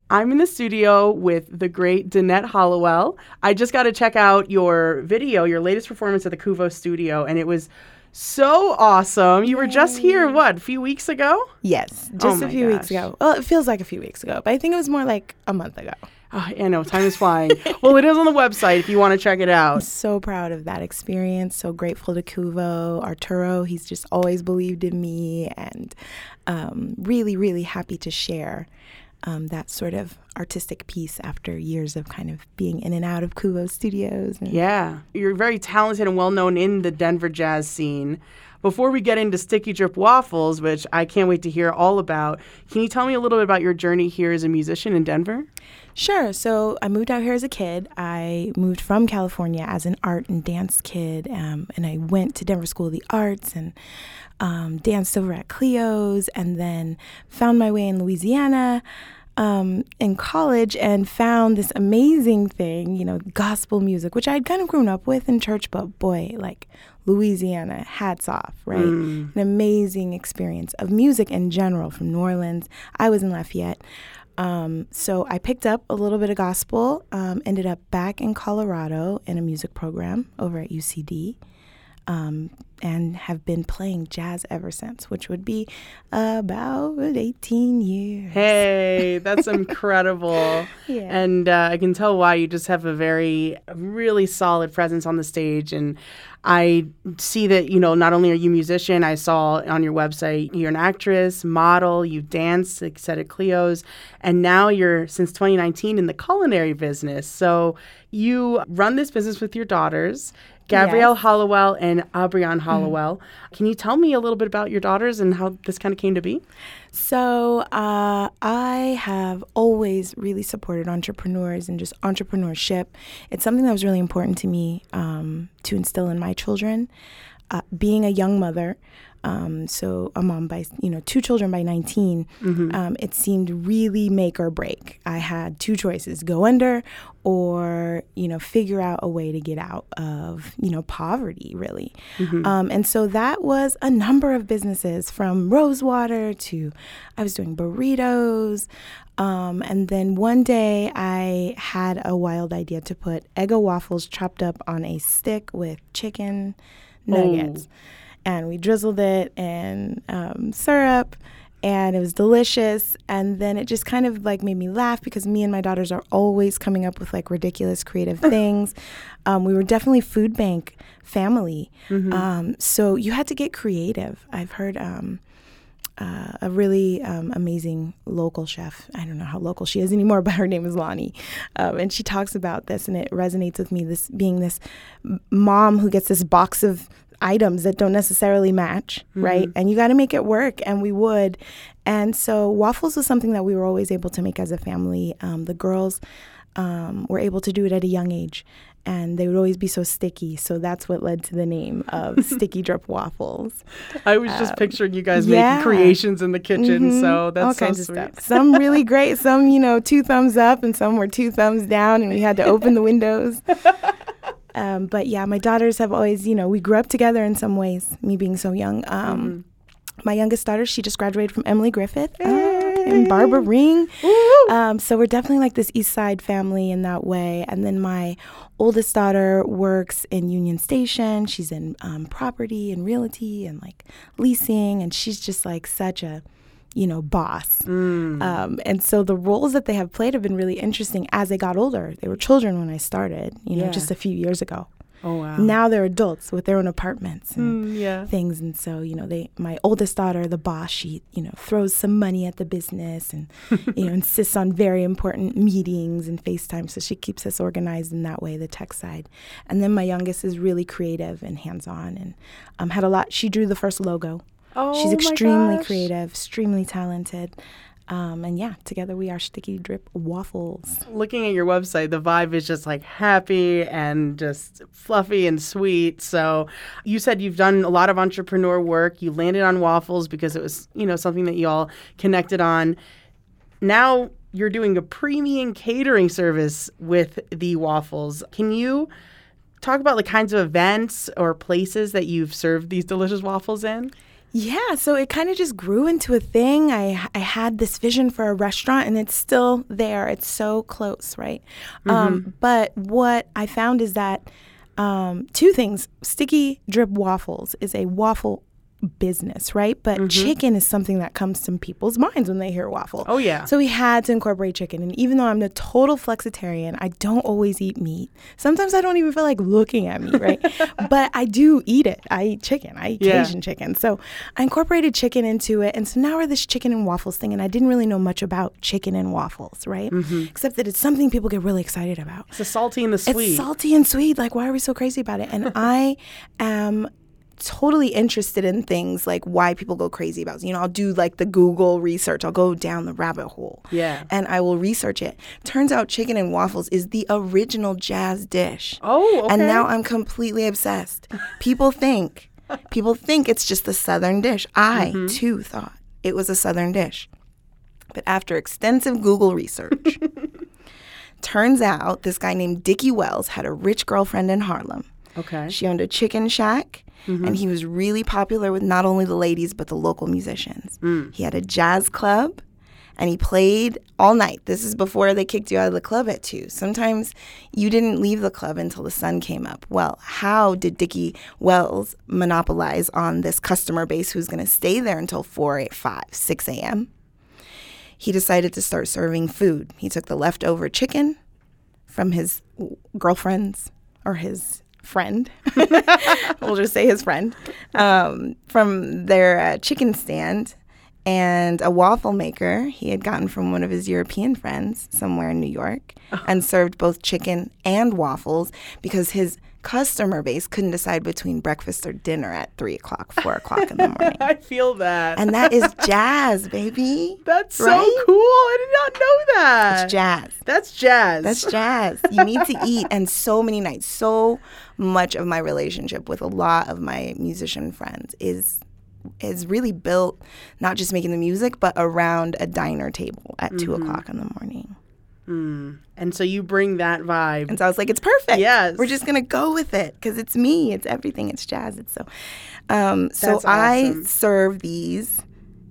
I'm in the studio with the great Danette Hollowell. I just got to check out your video, your latest performance at the Kuvo studio, and it was so awesome. You were just here, a few weeks ago? Yes, just a few weeks ago. Well, it feels like a few weeks ago, but I think it was more like a month ago. Oh, I know, time is flying. Well, it is on the website if you want to check it out. I'm so proud of that experience. So grateful to Kuvo, Arturo. He's just always believed in me, and really, really happy to share that sort of artistic piece after years of kind of being in and out of Kuvo studios. Yeah, you're very talented and well-known in the Denver jazz scene. Before we get into Sticky Drip Waffles, which I can't wait to hear all about, can you tell me a little bit about your journey here as a musician in Denver? Sure. So I moved out here as a kid. I moved from California as an art and dance kid, and I went to Denver School of the Arts and danced over at Cleo's, and then found my way in Louisiana in college and found this amazing thing, gospel music, which I'd kind of grown up with in church, but boy, like Louisiana, hats off, right? An amazing experience of music in general from New Orleans. I was in Lafayette. So I picked up a little bit of gospel, ended up back in Colorado in a music program over at UCD, and have been playing jazz ever since, which would be about 18 years. Hey, that's incredible. Yeah. And I can tell why. You just have a really solid presence on the stage. And I see that, not only are you a musician, I saw on your website, you're an actress, model, you danced, like said, at Cleo's, and now you're, since 2019, in the culinary business. So you run this business with your daughters, Gabrielle Hollowell and Aubrianne Hollowell. Can you tell me a little bit about your daughters and how this kind of came to be? So I have always really supported entrepreneurs and just entrepreneurship. It's something that was really important to me to instill in my children. Being a young mother, so a mom by, 2 children by 19, it seemed really make or break. I had 2 choices, go under or, figure out a way to get out of, poverty, really. And so that was a number of businesses, from Rosewater to I was doing burritos. And then one day I had a wild idea to put Eggo waffles chopped up on a stick with chicken nuggets. And we drizzled it in syrup, and it was delicious. And then it just kind of like made me laugh because me and my daughters are always coming up with like ridiculous creative things. We were definitely food bank family. So you had to get creative. I've heard a really amazing local chef. I don't know how local she is anymore, but her name is Lonnie. And she talks about this, and it resonates with me, this being this mom who gets this box of items that don't necessarily match, right? And you got to make it work, and we would. And so waffles was something that we were always able to make as a family. The girls were able to do it at a young age, and they would always be so sticky. So that's what led to the name of Sticky Drip Waffles. I was just picturing you guys making creations in the kitchen, so that's all so kinds sweet. of stuff. Some really great, some, 2 thumbs up, and some were 2 thumbs down, and we had to open the windows. But yeah, my daughters have always, we grew up together in some ways, me being so young. My youngest daughter, she just graduated from Emily Griffith and Barbara Ring. So we're definitely like this East Side family in that way. And then my oldest daughter works in Union Station. She's in property and realty and like leasing. And she's just like such a boss. And so the roles that they have played have been really interesting as they got older. They were children when I started, just a few years ago. Oh, wow. Now they're adults with their own apartments and things. And so, my oldest daughter, the boss, she, throws some money at the business and, insists on very important meetings and FaceTime. So she keeps us organized in that way, the tech side. And then my youngest is really creative and hands-on and had a lot. She drew the first logo. Oh, she's extremely creative, extremely talented. And yeah, together we are Sticky Drip Waffles. Looking at your website, the vibe is just like happy and just fluffy and sweet. So you said you've done a lot of entrepreneur work. You landed on waffles because it was, something that you all connected on. Now you're doing a premium catering service with the waffles. Can you talk about the kinds of events or places that you've served these delicious waffles in? Yeah, so it kind of just grew into a thing. I had this vision for a restaurant, and it's still there. It's so close, right? But what I found is that two things. Sticky Drip Waffles is a waffle business, right? But chicken is something that comes to people's minds when they hear waffle. Oh, yeah. So we had to incorporate chicken. And even though I'm a total flexitarian, I don't always eat meat. Sometimes I don't even feel like looking at meat, right? But I do eat it. I eat chicken. I eat Cajun chicken. So I incorporated chicken into it. And so now we're this chicken and waffles thing. And I didn't really know much about chicken and waffles, right? Except that it's something people get really excited about. It's the salty and the sweet. It's salty and sweet. Like, why are we so crazy about it? And I am totally interested in things like why people go crazy about it. I'll do like the Google research. I'll go down the rabbit hole. Yeah. And I will research it. Turns out chicken and waffles is the original jazz dish. Oh, okay. And now I'm completely obsessed. People think it's just a Southern dish. I, too, thought it was a Southern dish. But after extensive Google research, turns out this guy named Dickie Wells had a rich girlfriend in Harlem. Okay. She owned a chicken shack, and he was really popular with not only the ladies, but the local musicians. He had a jazz club, and he played all night. This is before they kicked you out of the club at 2. Sometimes you didn't leave the club until the sun came up. Well, how did Dickie Wells monopolize on this customer base who's going to stay there until 4, 5, 6 a.m.? He decided to start serving food. He took the leftover chicken from his girlfriend's or his friend, we'll just say his friend, from their chicken stand, and a waffle maker he had gotten from one of his European friends somewhere in New York, and served both chicken and waffles because his customer base couldn't decide between breakfast or dinner at 3 o'clock, 4 o'clock in the morning. I feel that. And that is jazz, baby. That's so right? cool. I did not know that. It's jazz. That's jazz. That's jazz. You need to eat. And so many nights, so much of my relationship with a lot of my musician friends is really built not just making the music, but around a diner table at 2 o'clock in the morning. And so you bring that vibe. And so I was like, it's perfect. Yes. We're just going to go with it because it's me. It's everything. It's jazz. It's so. So awesome. I serve these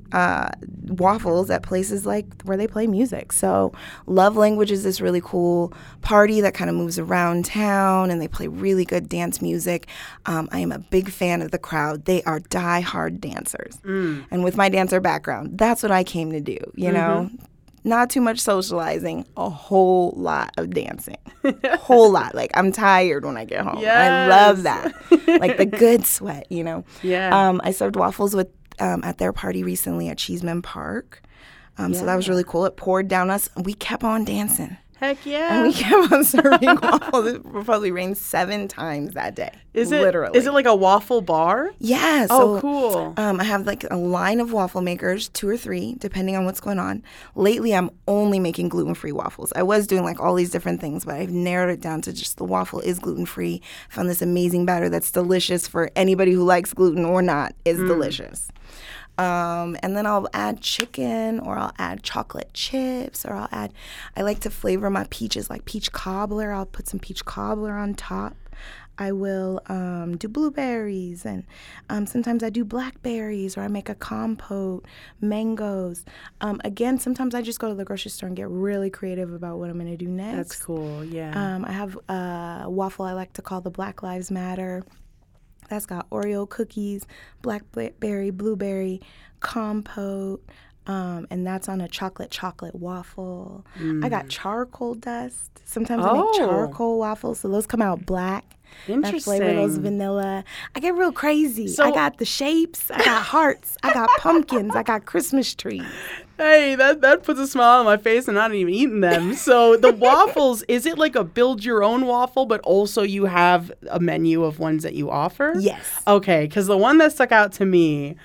waffles at places like where they play music. So Love Language is this really cool party that kind of moves around town, and they play really good dance music. I am a big fan of the crowd. They are die-hard dancers. And with my dancer background, that's what I came to do, you know? Not too much socializing, a whole lot of dancing. Whole lot. Like, I'm tired when I get home. Yes. I love that. Like the good sweat, you know? Yeah. I served waffles with at their party recently at Cheeseman Park. So that was really cool. It poured down us. We kept on dancing. Heck yeah. And we kept on serving waffles. It probably rained 7 times that day. Is it literally? Is it like a waffle bar? Yeah. Oh, So, cool. I have like a line of waffle makers, 2 or 3, depending on what's going on. Lately, I'm only making gluten-free waffles. I was doing like all these different things, but I've narrowed it down to just the waffle is gluten-free. Found this amazing batter that's delicious for anybody who likes gluten or not. It's delicious. And then I'll add chicken, or I'll add chocolate chips, or I like to flavor my peaches like peach cobbler. I'll put some peach cobbler on top. I will do blueberries, and sometimes I do blackberries, or I make a compote, mangoes. Again, sometimes I just go to the grocery store and get really creative about what I'm going to do next. That's cool, yeah. I have a waffle I like to call the Black Lives Matter. That's got Oreo cookies, blackberry, blueberry, compote, and that's on a chocolate waffle. I got charcoal dust. Sometimes I make charcoal waffles, so those come out black. Interesting. That flavor, those vanilla. I get real crazy. So, I got the shapes. I got hearts. I got pumpkins. I got Christmas trees. Hey, that puts a smile on my face, and I'm not even eating them. So the waffles, is it like a build your own waffle, but also you have a menu of ones that you offer? Yes. Okay, because the one that stuck out to me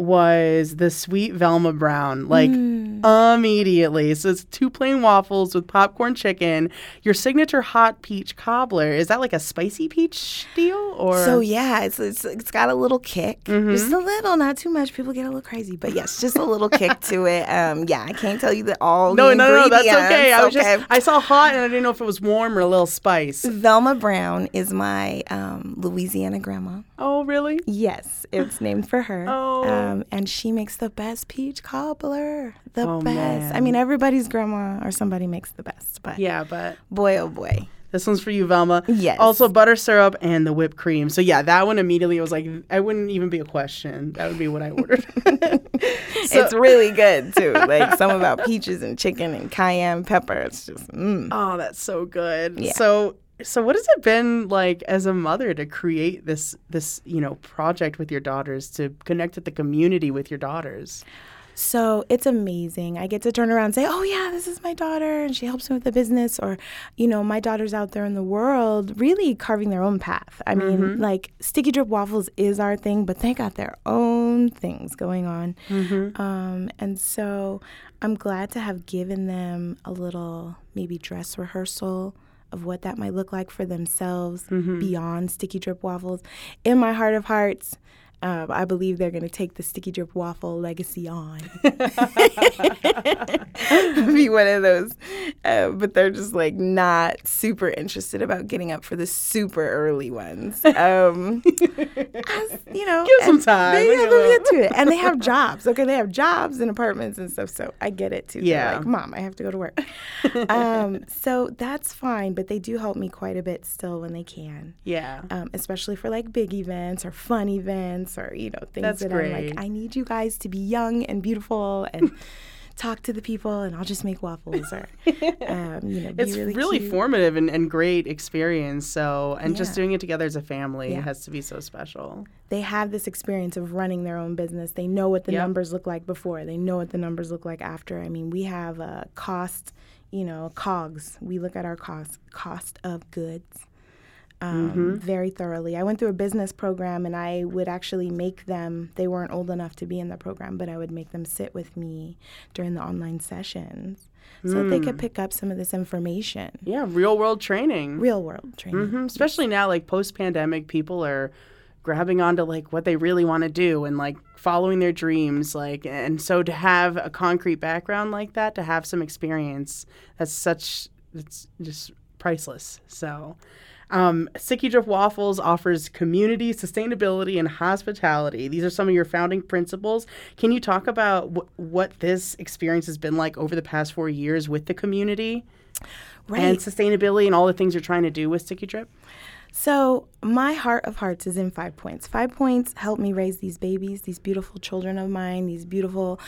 was the sweet Velma Brown, like immediately. So it's 2 plain waffles with popcorn chicken. Your signature hot peach cobbler, is that like a spicy peach deal? Or So yeah, it's got a little kick, just a little, not too much. People get a little crazy, but yes, just a little kick to it. Yeah, I can't tell you that all. No, the that's okay. ingredients. I saw hot and I didn't know if it was warm or a little spice. Velma Brown is my Louisiana grandma. Oh, really? Yes, it's named for her. Oh. And she makes the best peach cobbler. The Oh, best. man. I mean, everybody's grandma or somebody makes the best. But Yeah, but boy, oh boy. this one's for you, Velma. Yes. Also, butter syrup and the whipped cream. So, yeah, that one immediately was like, I wouldn't even be a question. That would be what I ordered. It's really good, too. Like, some about peaches and chicken and cayenne pepper. It's just, Oh, that's so good. Yeah. So what has it been like as a mother to create this project with your daughters, to connect with the community with your daughters? So it's amazing. I get to turn around and say, oh, yeah, this is my daughter, and she helps me with the business. Or, my daughter's out there in the world really carving their own path. I mean, like, Sticky Drip Waffles is our thing, but they got their own things going on. And so I'm glad to have given them a little maybe dress rehearsal of what that might look like for themselves beyond Sticky Drip Waffles. In my heart of hearts, I believe they're going to take the Sticky Drip Waffle legacy on. Be one of those. But they're just like not super interested about getting up for the super early ones. Give some time. They'll get to it. And they have jobs. Okay, they have jobs and apartments and stuff. So I get it too. Yeah. They're like, Mom, I have to go to work. So that's fine. But they do help me quite a bit still when they can. Yeah. Especially for like big events or fun events or, things That's that great. I'm like, I need you guys to be young and beautiful and talk to the people, and I'll just make waffles or, be It's really cute. formative and great experience. So, and just Yeah. doing it together as a family Yeah. has to be so special. They have this experience of running their own business. They know what the Yep. numbers look like before. They know what the numbers look like after. I mean, we have a cost, COGS. We look at our cost of goods. Very thoroughly. I went through a business program, and I would actually make them, they weren't old enough to be in the program, but I would make them sit with me during the online sessions so that they could pick up some of this information. Yeah, real world training. Real world training. Especially now, like post-pandemic, people are grabbing onto like what they really want to do and like following their dreams. Like, and so to have a concrete background like that, to have some experience, it's just priceless. So Sticky Drip Waffles offers community, sustainability, and hospitality. These are some of your founding principles. Can you talk about what this experience has been like over the past 4 years with the community and sustainability and all the things you're trying to do with Sticky Drip? So my heart of hearts is in 5 points. 5 points help me raise these babies, these beautiful children of mine, these beautiful,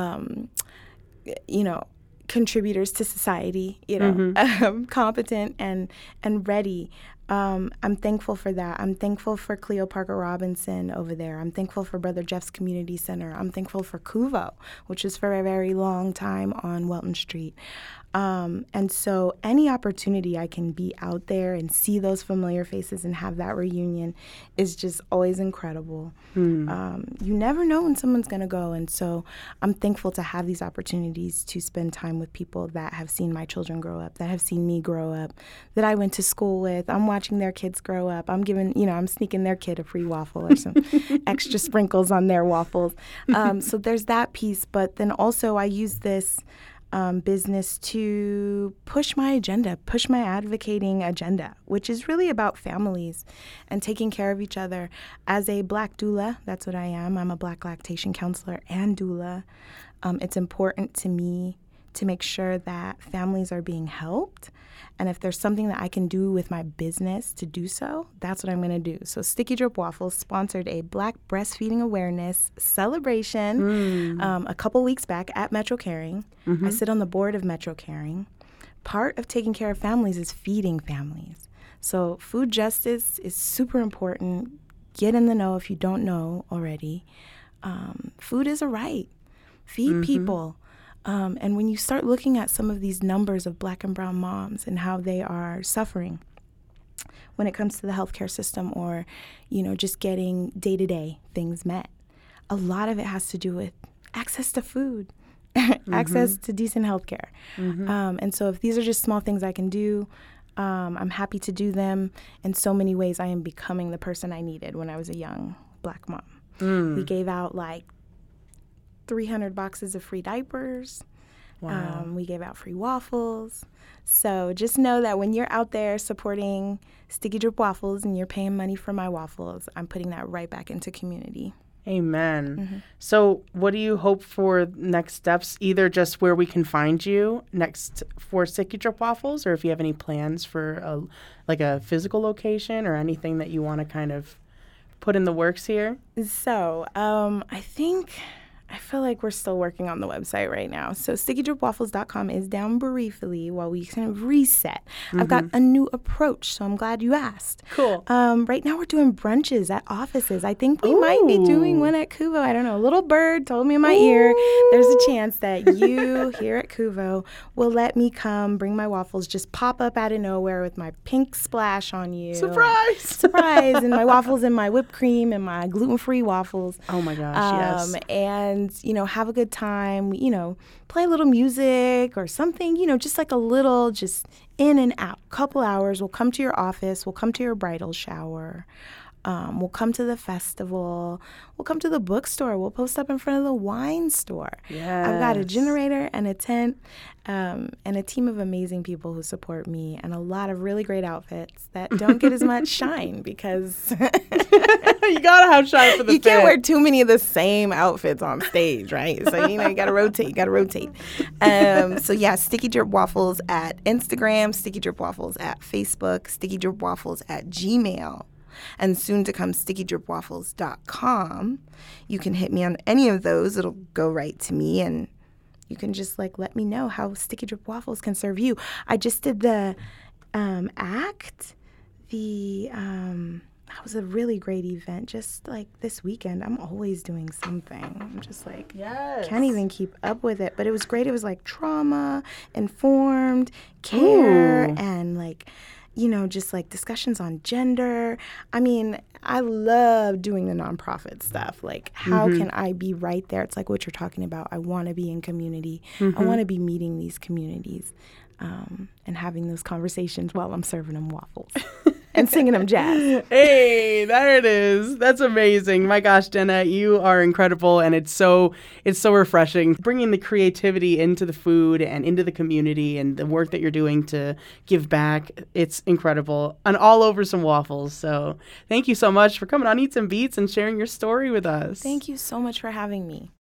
contributors to society, competent and ready. I'm thankful for that. I'm thankful for Cleo Parker Robinson over there. I'm thankful for Brother Jeff's Community Center. I'm thankful for Cuvo, which is for a very long time on Welton Street. And so any opportunity I can be out there and see those familiar faces and have that reunion is just always incredible. You never know when someone's going to go. And so I'm thankful to have these opportunities to spend time with people that have seen my children grow up, that have seen me grow up, that I went to school with. I'm watching their kids grow up. I'm giving, I'm sneaking their kid a free waffle or some extra sprinkles on their waffles. So there's that piece. But then also I use this business to push my agenda, push my advocating agenda, which is really about families and taking care of each other. As a Black doula, that's what I am. I'm a Black lactation counselor and doula. It's important to me to make sure that families are being helped. And if there's something that I can do with my business to do so, that's what I'm going to do. So Sticky Drip Waffles sponsored a Black breastfeeding awareness celebration a couple weeks back at Metro Caring. I sit on the board of Metro Caring. Part of taking care of families is feeding families. So food justice is super important. Get in the know if you don't know already. Food is a right. Feed people. And when you start looking at some of these numbers of Black and brown moms and how they are suffering when it comes to the healthcare system or, just getting day-to-day things met, a lot of it has to do with access to food, access to decent healthcare. And so if these are just small things I can do, I'm happy to do them. In so many ways, I am becoming the person I needed when I was a young Black mom. We gave out 300 boxes of free diapers. Wow. We gave out free waffles. So just know that when you're out there supporting Sticky Drip Waffles and you're paying money for my waffles, I'm putting that right back into community. Amen. So what do you hope for next steps, either just where we can find you next for Sticky Drip Waffles, or if you have any plans for a physical location or anything that you want to kind of put in the works here? So I feel like we're still working on the website right now. So stickydripwaffles.com is down briefly while we kind of reset. I've got a new approach, so I'm glad you asked. Cool. Right now we're doing brunches at offices. I think we might be doing one at Kuvo. I don't know. A little bird told me in my ear there's a chance that you here at Kuvo will let me come bring my waffles, just pop up out of nowhere with my pink splash on you. Surprise! Surprise! And my waffles and my whipped cream and my gluten-free waffles. Oh my gosh, yes. And, have a good time, play a little music or something, just like a little, just in and out. Couple hours. We'll come to your office. We'll come to your bridal shower. We'll come to the festival. We'll come to the bookstore. We'll post up in front of the wine store. Yes. I've got a generator and a tent and a team of amazing people who support me and a lot of really great outfits that don't get as much shine because you gotta have shine for the you can't wear too many of the same outfits on stage, right? So, you gotta rotate. So, yeah, Sticky Drip Waffles at Instagram, Sticky Drip Waffles at Facebook, Sticky Drip Waffles at Gmail. And soon to come, stickydripwaffles.com. You can hit me on any of those. It'll go right to me, and you can just let me know how Sticky Drip Waffles can serve you. I just did the act. That was a really great event. Just this weekend, I'm always doing something. I'm just yes. Can't even keep up with it. But it was great. It was trauma informed care and just discussions on gender. I mean, I love doing the nonprofit stuff. How can I be right there? It's like what you're talking about. I want to be in community. I want to be meeting these communities and having those conversations while I'm serving them waffles and singing them jazz. Hey, there it is. That's amazing. My gosh, Jenna, you are incredible, and it's so refreshing. Bringing the creativity into the food and into the community and the work that you're doing to give back, it's incredible. And all over some waffles. So thank you so much for coming on Eats and Beats and sharing your story with us. Thank you so much for having me.